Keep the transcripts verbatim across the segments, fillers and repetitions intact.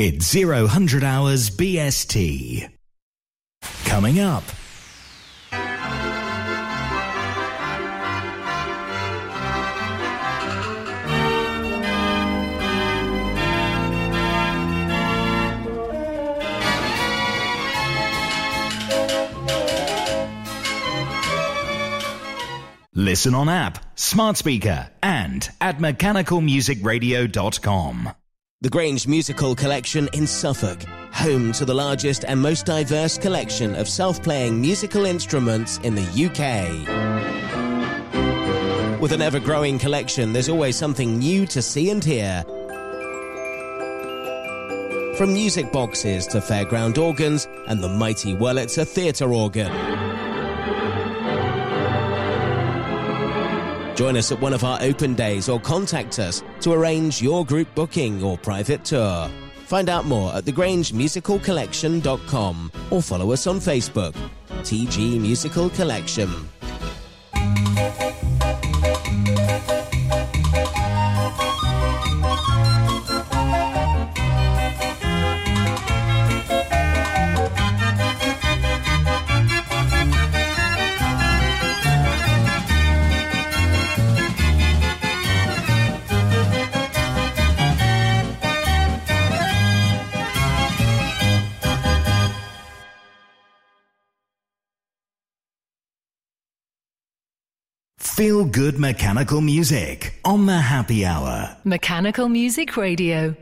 It's zero hundred hours B S T. Coming up. Listen on app, smart speaker, and at mechanical music radio dot com. The Grange Musical Collection in Suffolk, home to the largest and most diverse collection of self-playing musical instruments in the U K. With an ever-growing collection, there's always something new to see and hear. From music boxes to fairground organs and the mighty Wurlitzer theatre organ. Join us at one of our open days or contact us to arrange your group booking or private tour. Find out more at the grange musical collection dot com or follow us on Facebook. T G Musical Collection. Feel good mechanical music on the Happy Hour. Mechanical Music Radio.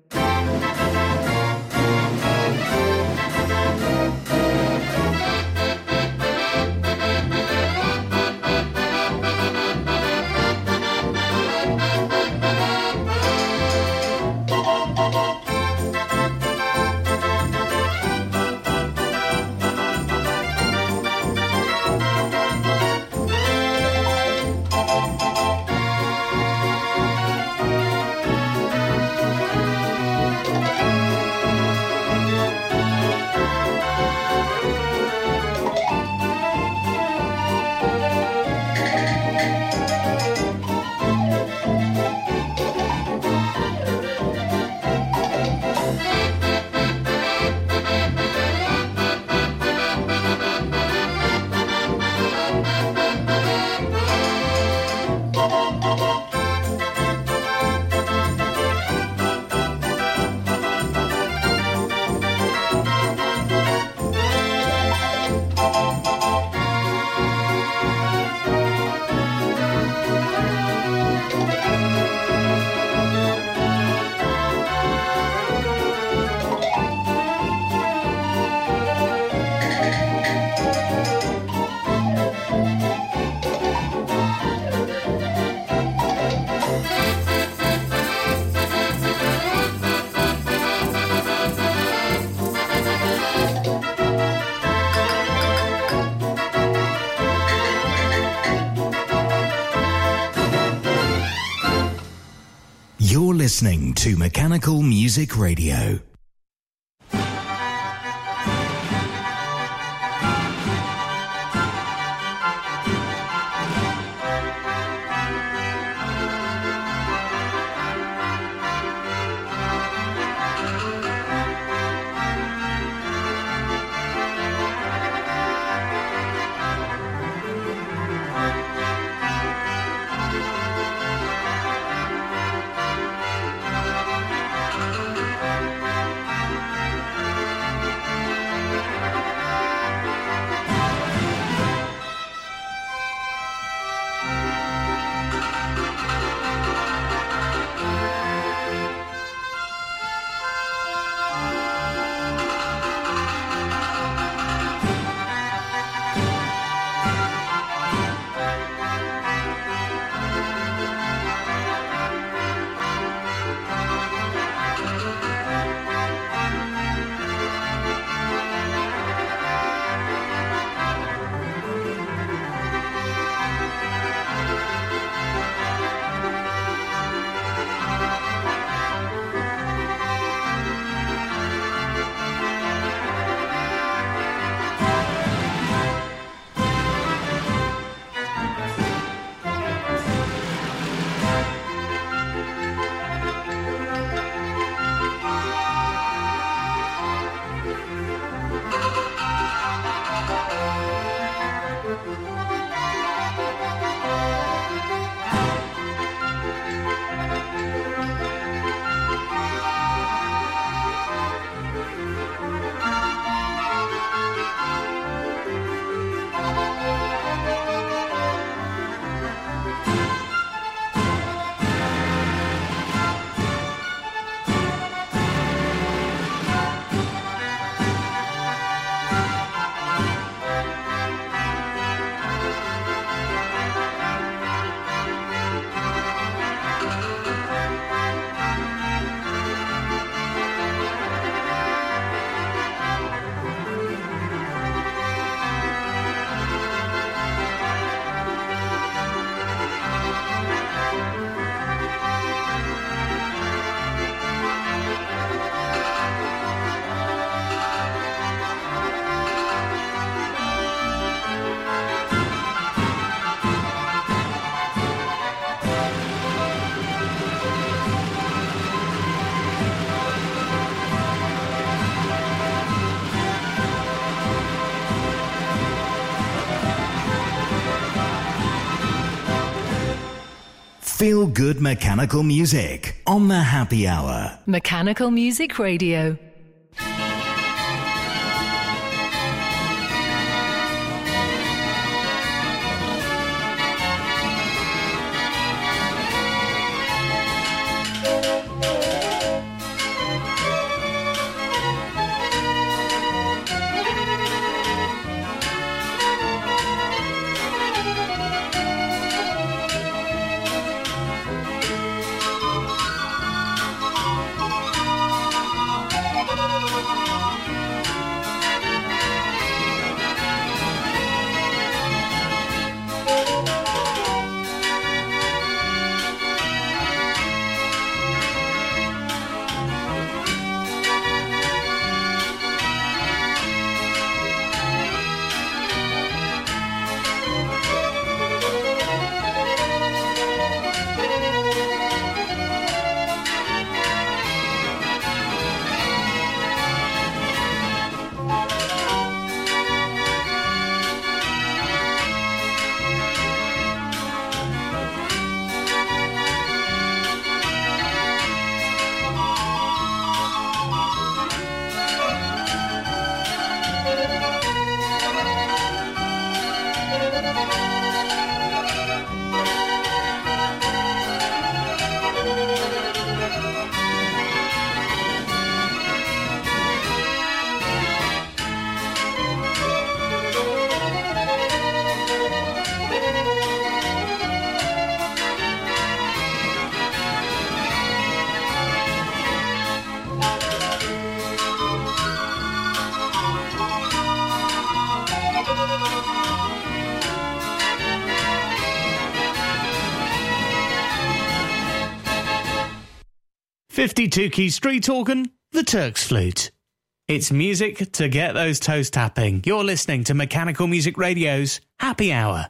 You're listening to Mechanical Music Radio. Feel good mechanical music on the Happy Hour. Mechanical Music Radio. fifty-two key street organ, the Turk's flute. It's music to get those toes tapping. You're listening to Mechanical Music Radio's Happy Hour.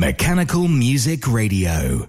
Mechanical Music Radio.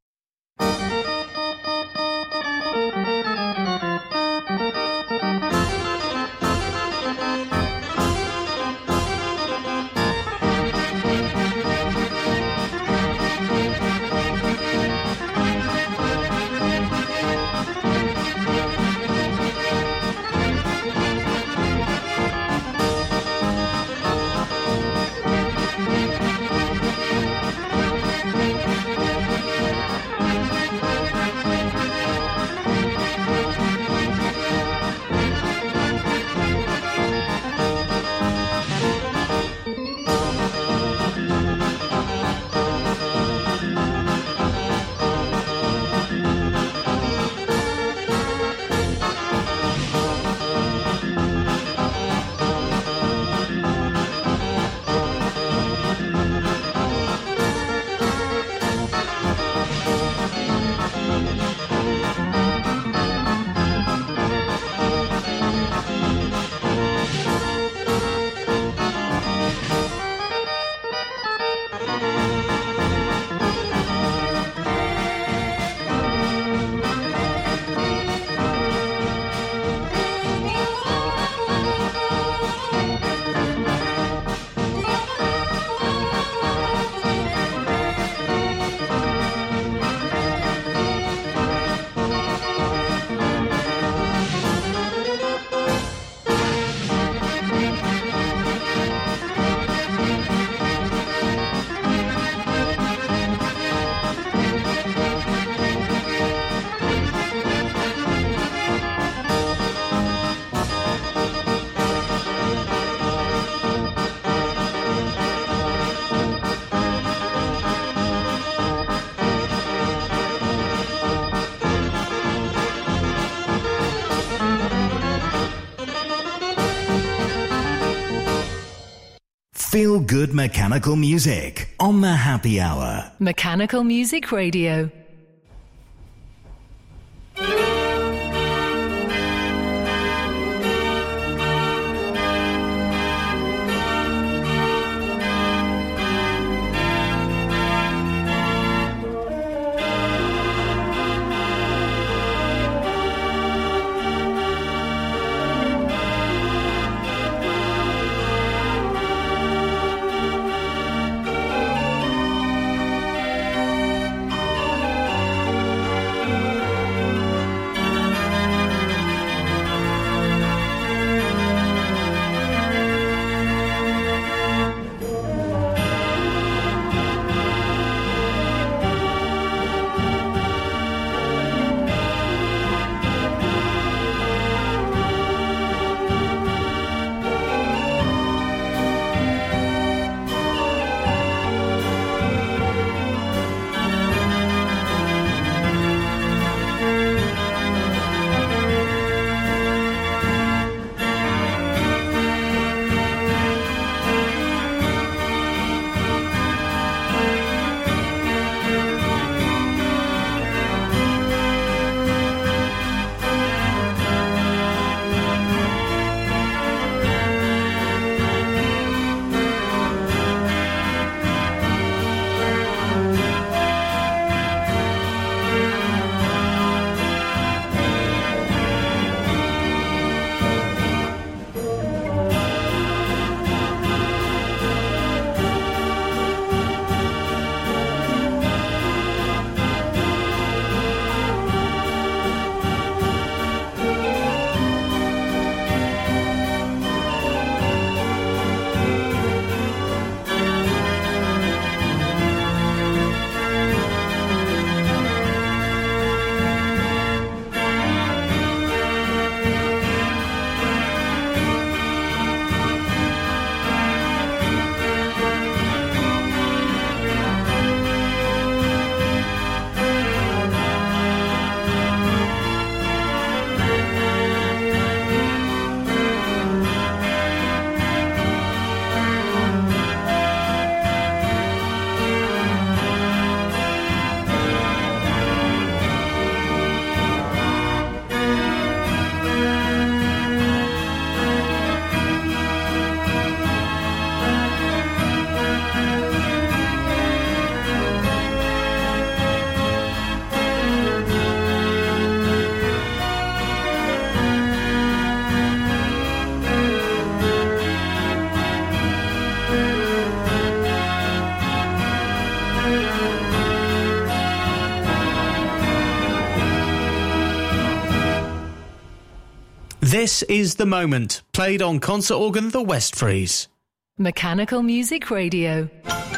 Feel good mechanical music on the Happy Hour. Mechanical Music Radio. Thank This is The Moment, played on concert organ The Westfries. Mechanical Music Radio.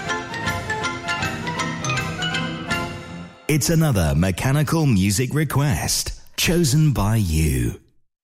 It's another mechanical music request chosen by you.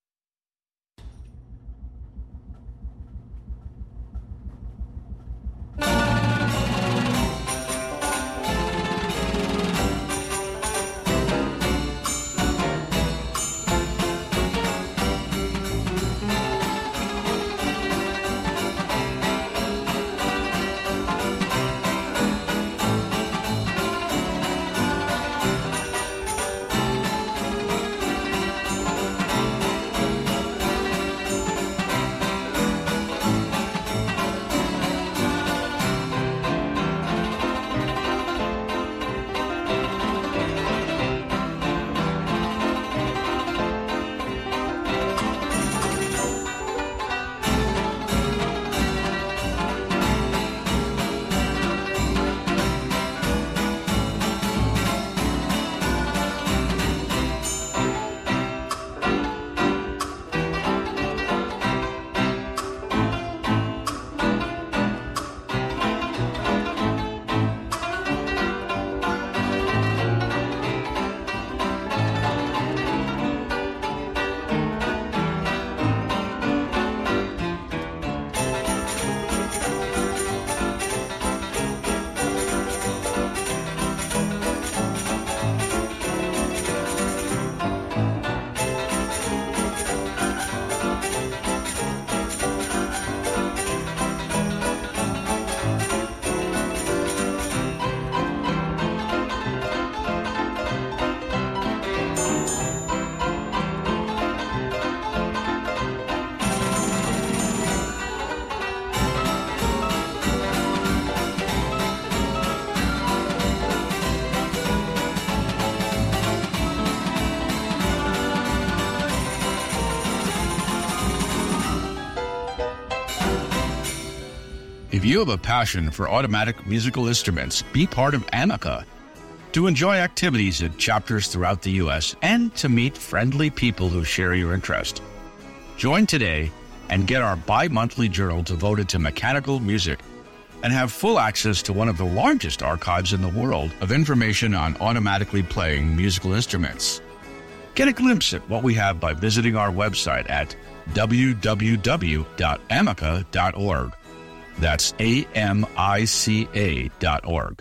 If you have a passion for automatic musical instruments, be part of AMICA. To enjoy activities at chapters throughout the U S and to meet friendly people who share your interest. Join today and get our bi-monthly journal devoted to mechanical music and have full access to one of the largest archives in the world of information on automatically playing musical instruments. Get a glimpse at what we have by visiting our website at w w w dot amica dot org. That's A M I C A dot org.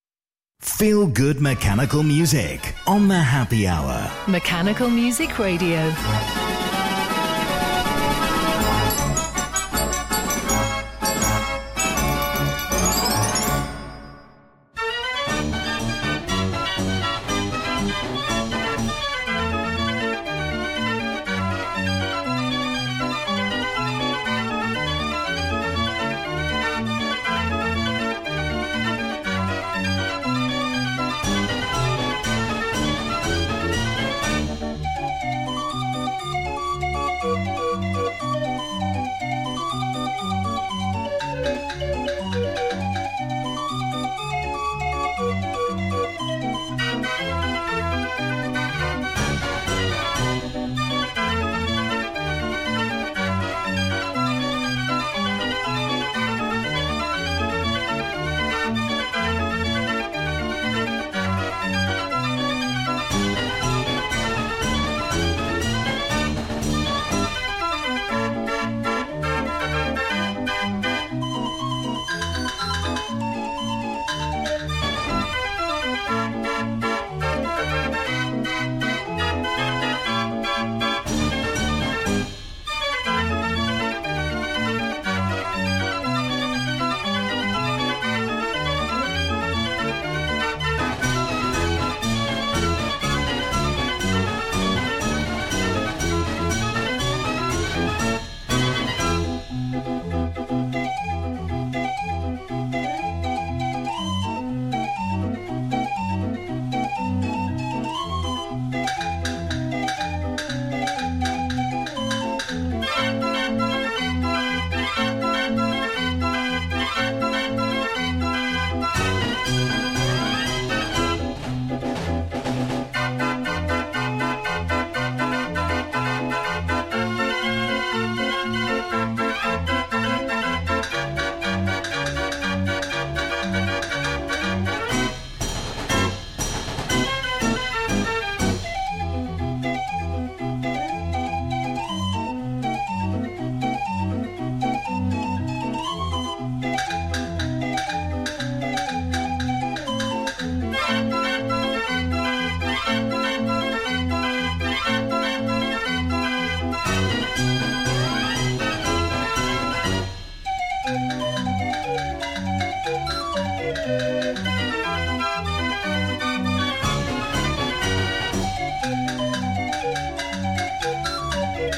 Feel good mechanical music on the Happy Hour. Mechanical Music Radio.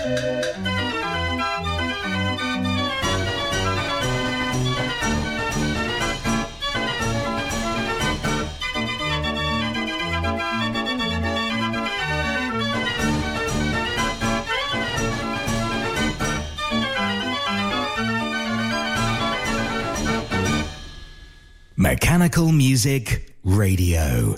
Mechanical Music Radio.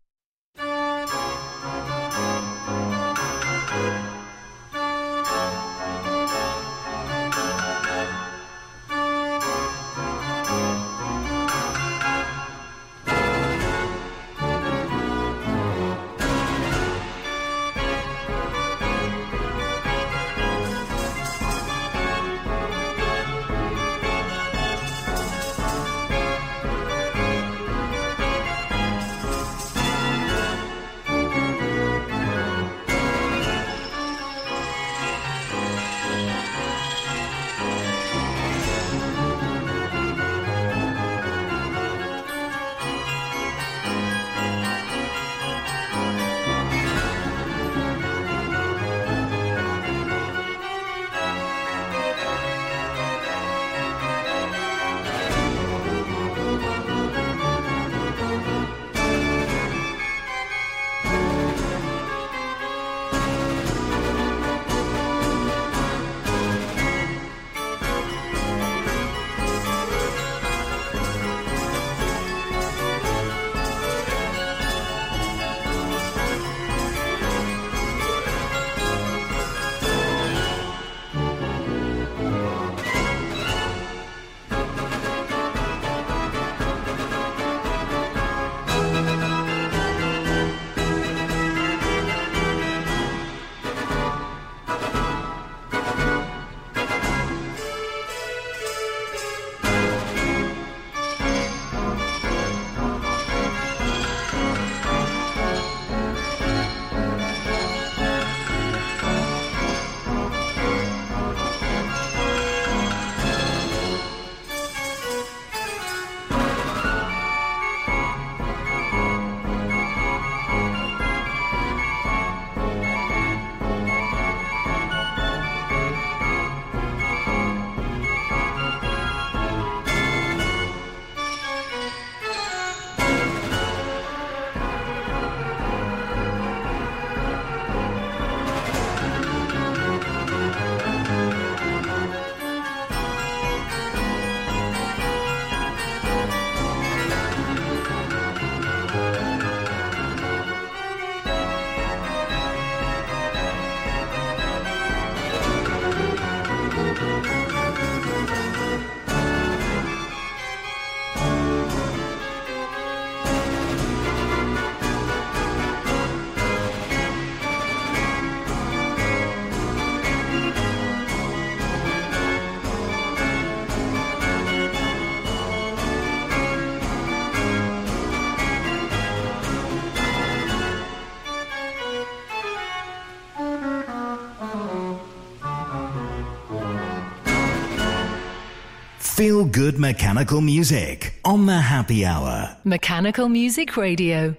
Feel good mechanical music on the Happy Hour. Mechanical Music Radio.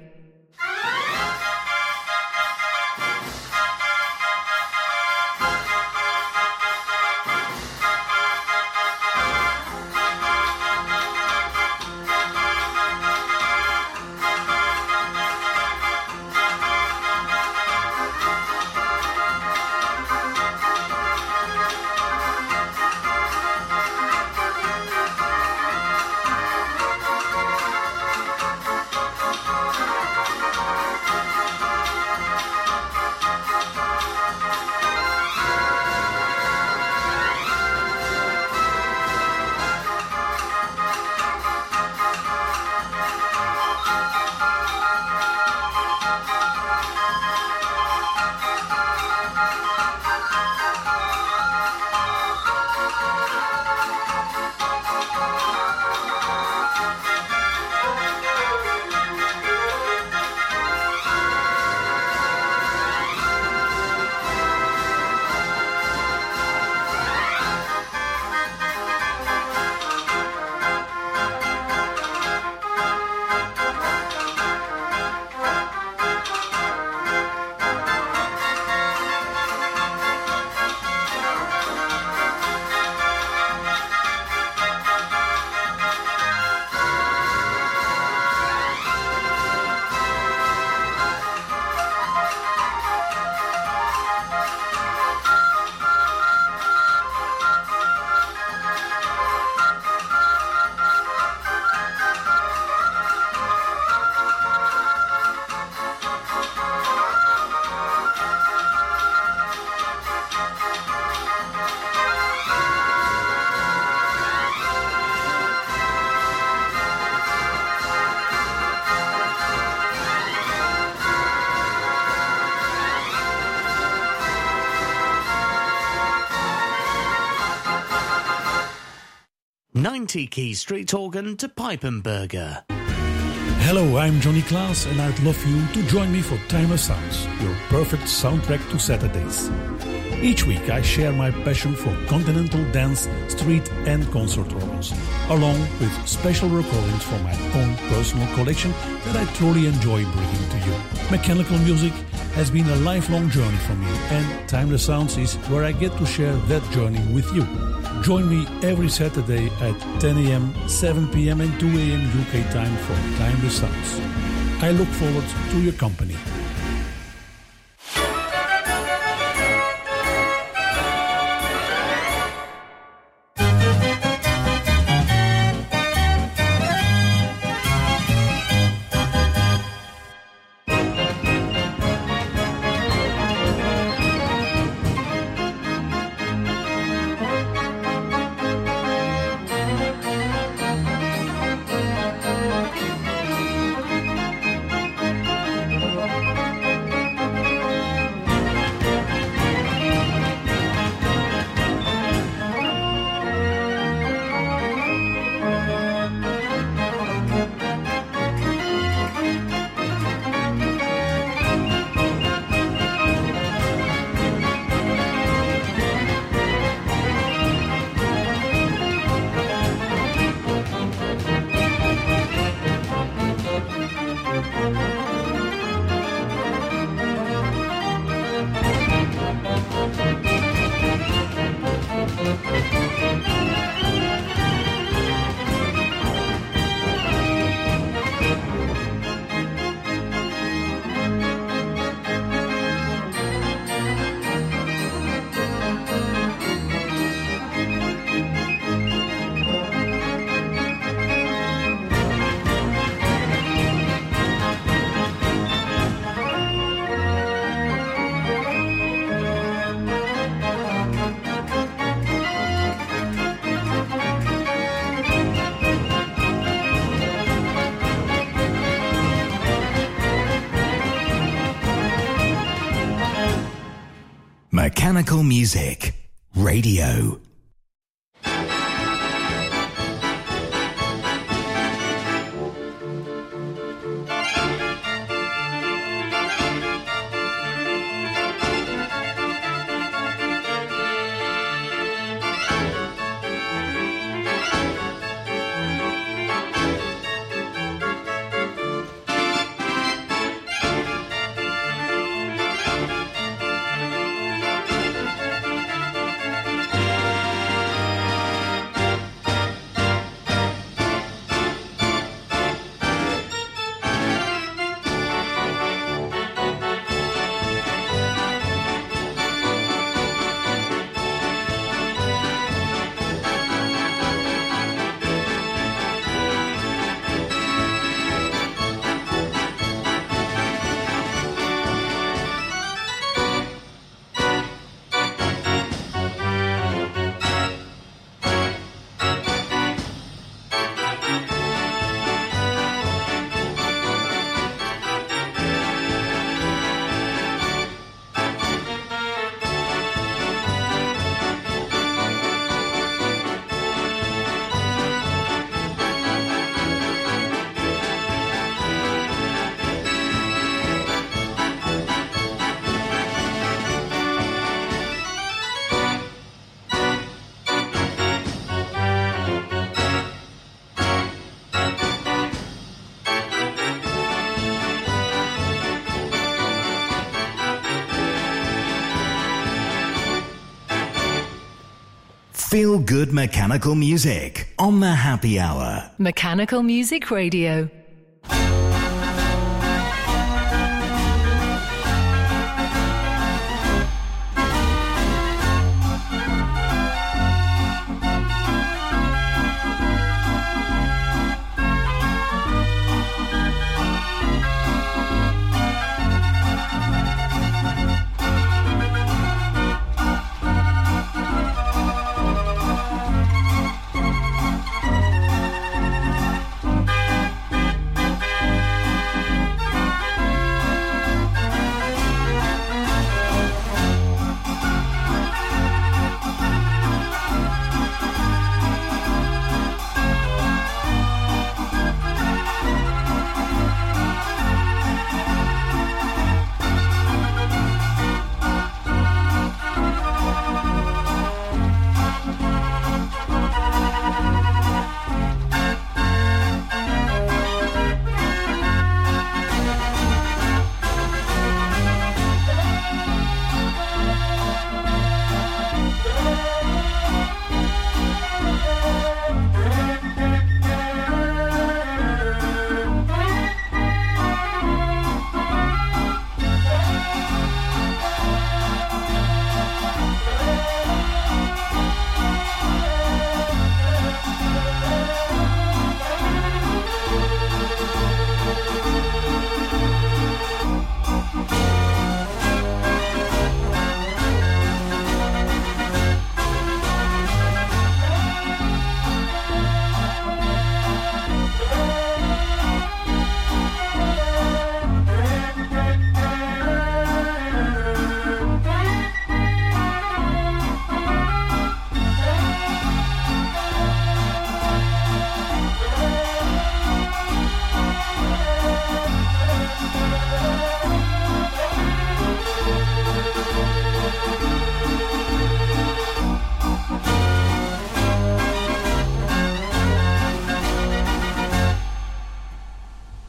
Bye. ninety keys street organ to Pipenberger. Hello, I'm Johnny Klaas and I'd love you to join me for Timeless Sounds, your perfect soundtrack to Saturdays. Each week I share my passion for continental dance, street and concert organs, along with special recordings from my own personal collection that I truly enjoy bringing to you. Mechanical music has been a lifelong journey for me, and Timeless Sounds is where I get to share that journey with you. Join me every Saturday at ten a.m., seven p.m. and two a.m. U K time for Timeless Sounds. I look forward to your company. Mechanical Music Radio. Feel good mechanical music on the Happy Hour. Mechanical Music Radio.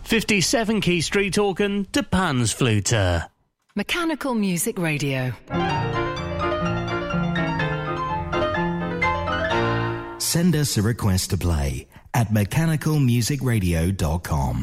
fifty-seven key street organ to Panflöte. Mechanical Music Radio. Send us a request to play at mechanical music radio dot com.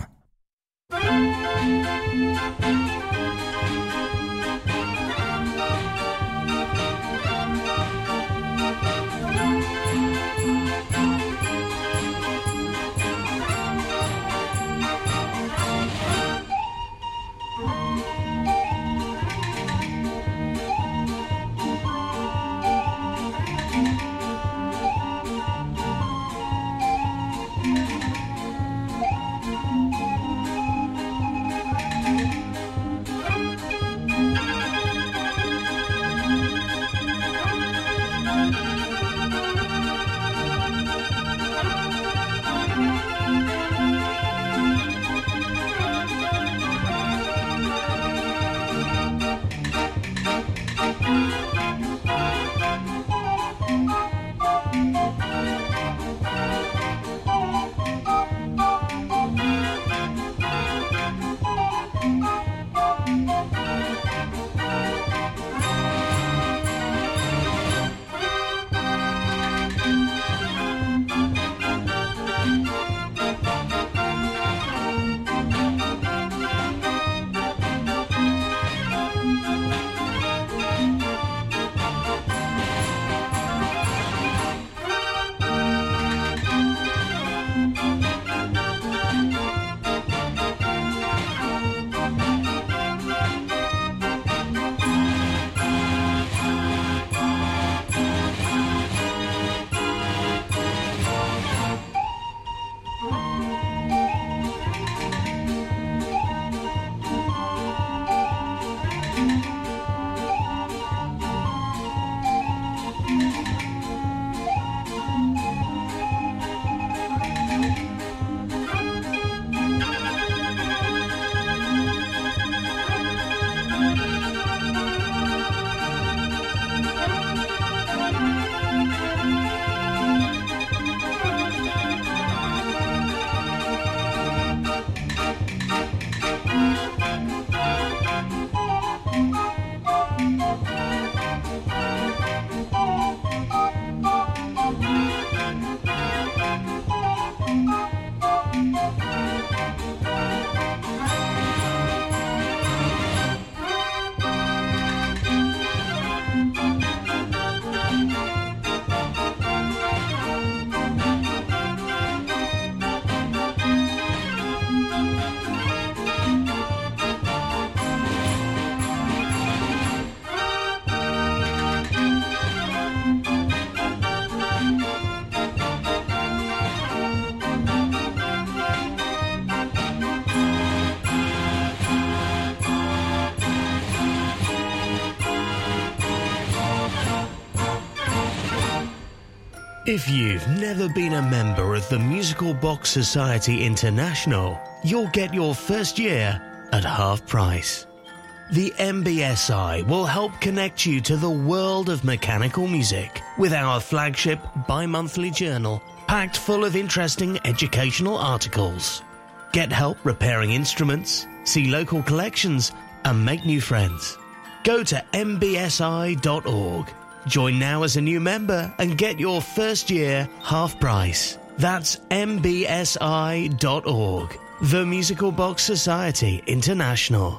If you've never been a member of the Musical Box Society International, you'll get your first year at half price. The M B S I will help connect you to the world of mechanical music with our flagship bi-monthly journal packed full of interesting educational articles. Get help repairing instruments, see local collections, and make new friends. Go to m b s i dot org. Join now as a new member and get your first year half price. That's m b s i dot org. The Musical Box Society International.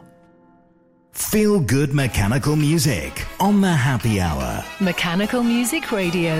Feel good mechanical music on the happy hour. Mechanical Music Radio.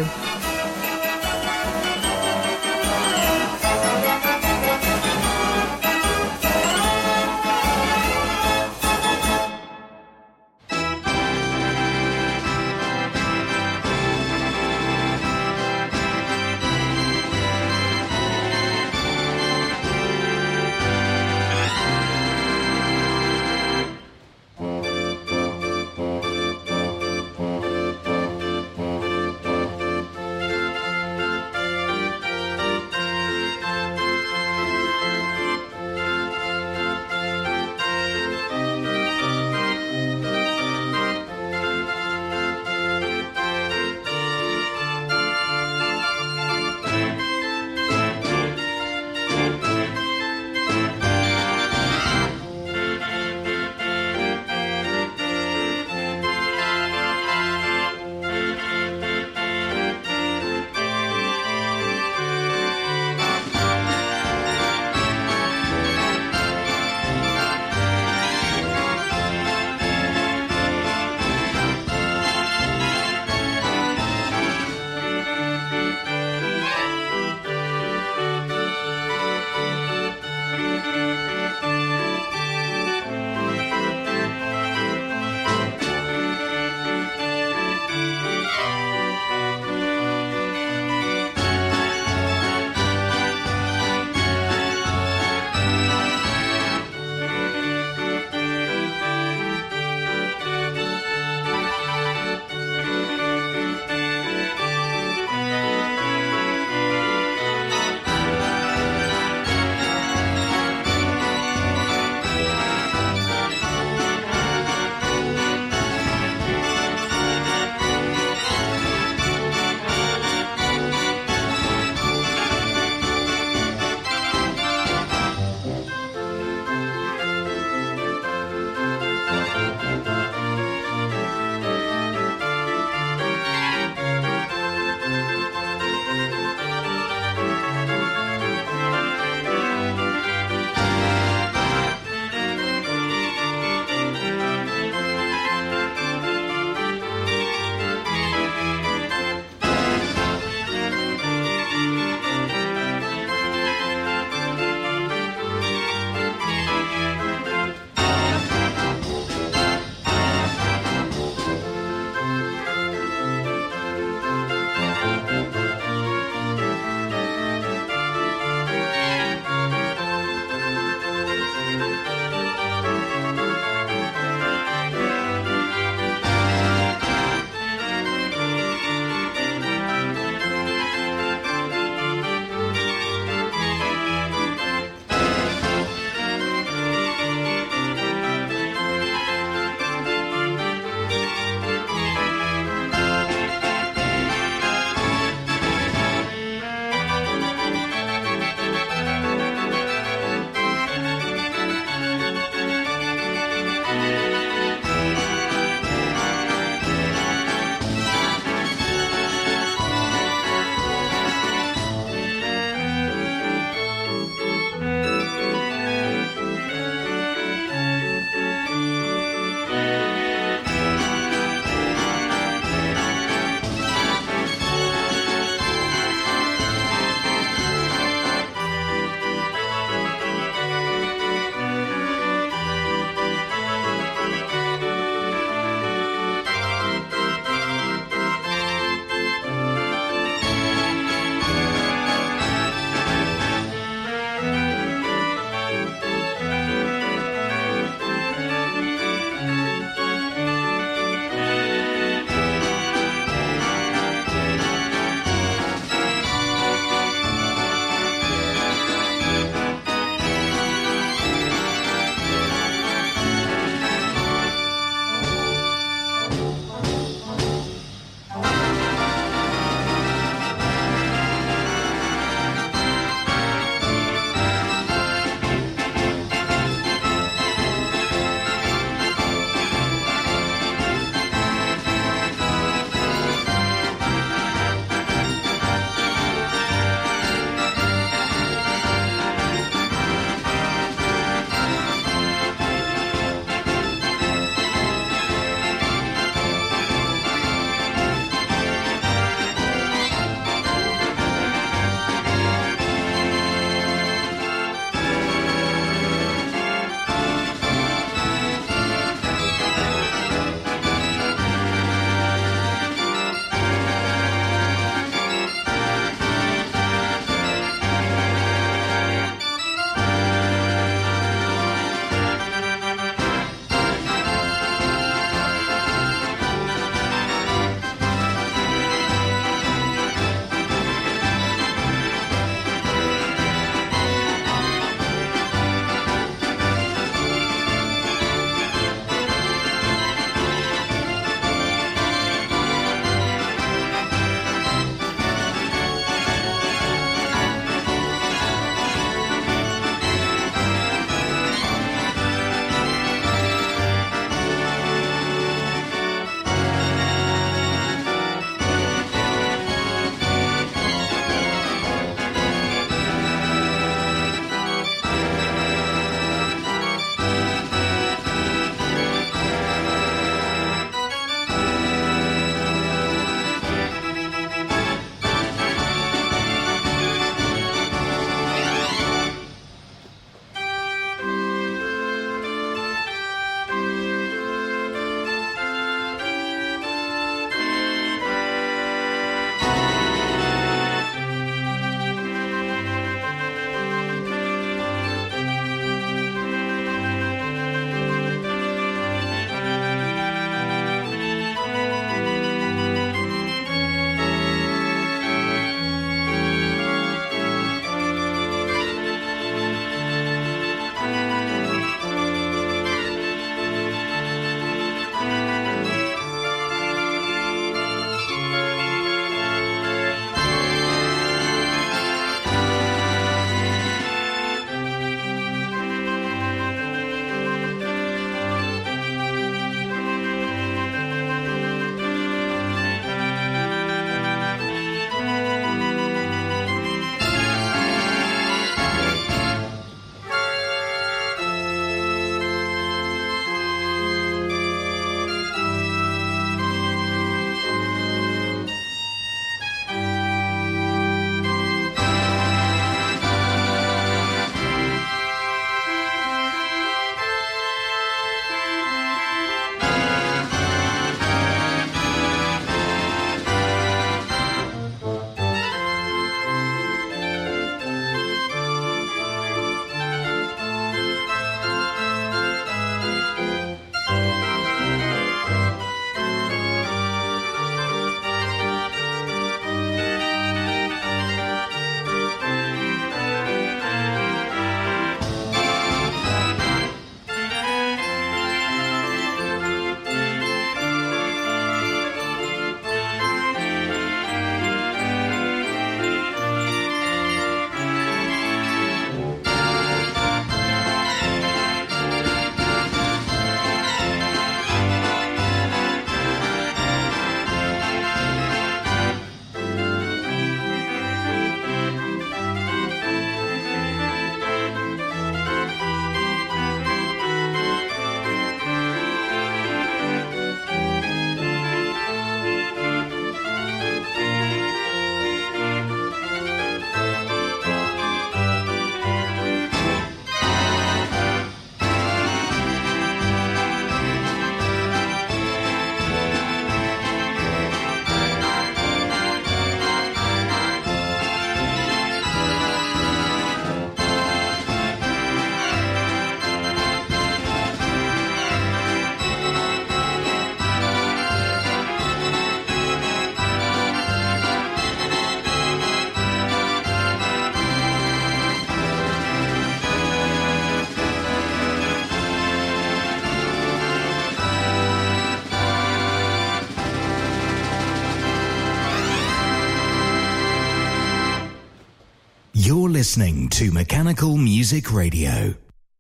listening to Mechanical Music Radio.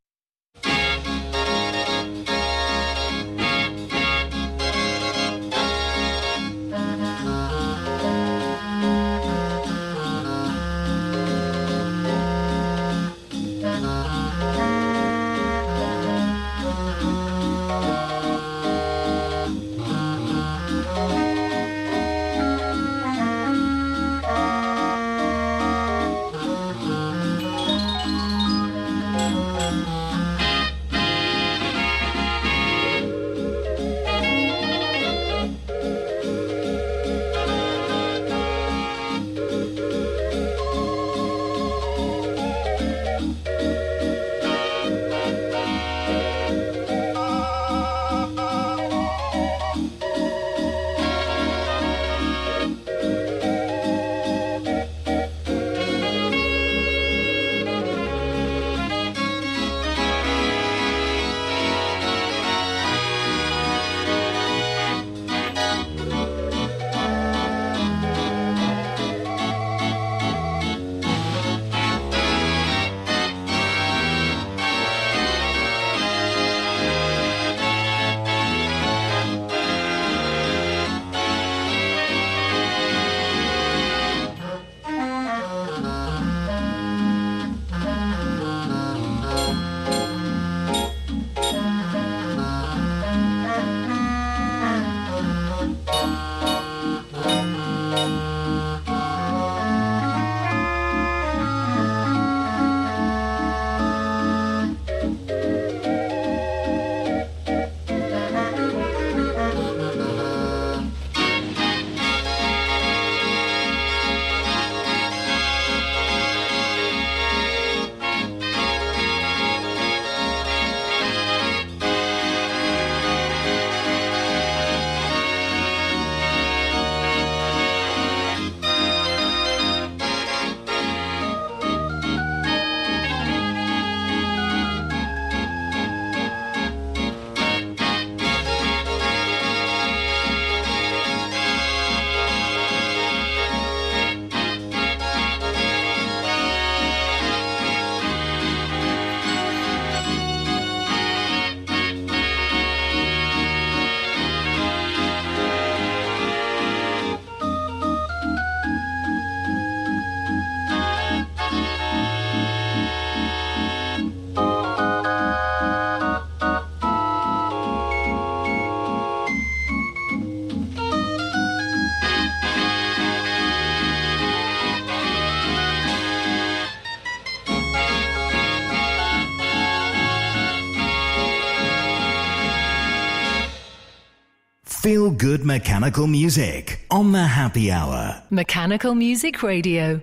Feel good mechanical music on the Happy Hour. Mechanical Music Radio.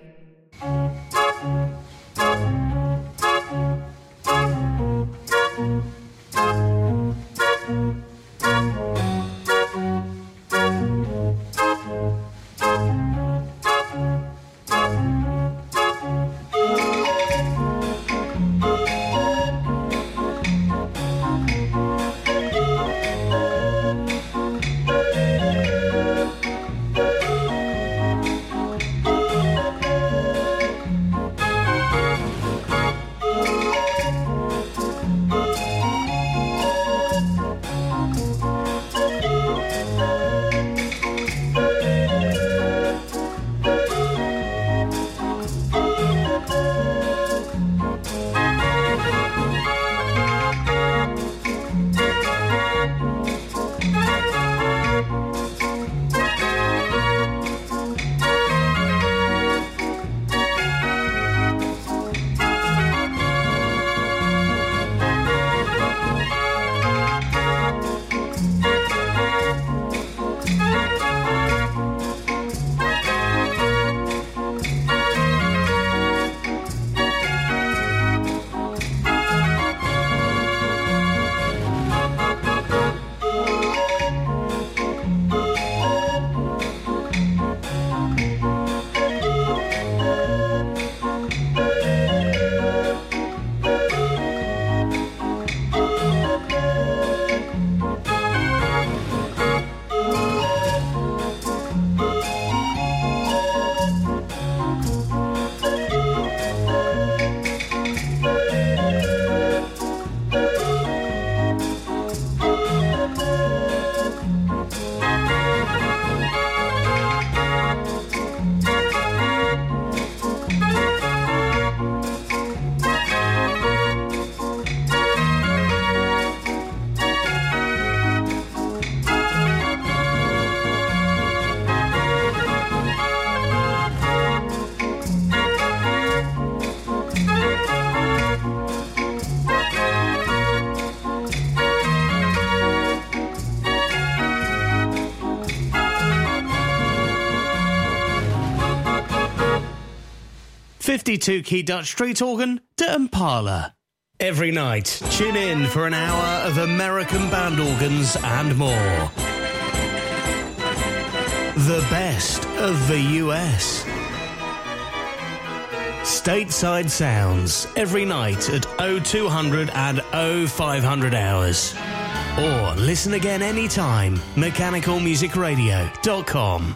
fifty-two key Dutch street organ to Impala. Every night, tune in for an hour of American band organs and more. The best of the U S. Stateside Sounds, every night at oh two hundred and oh five hundred hours. Or listen again anytime, mechanical music radio dot com.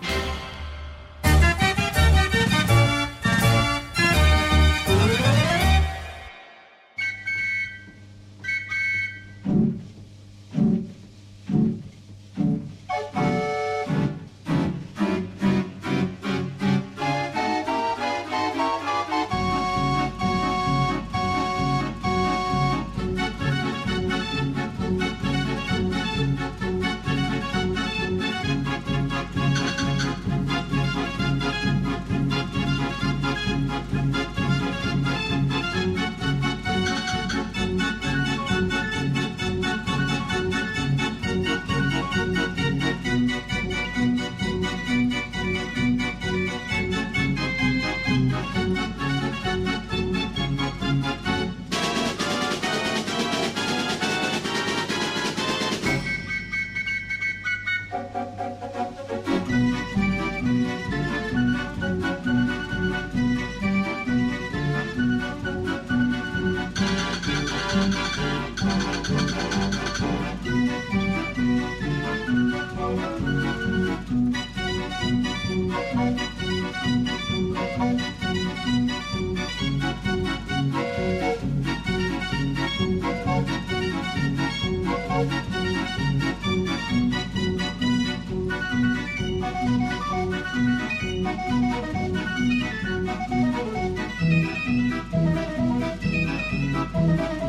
Thank you.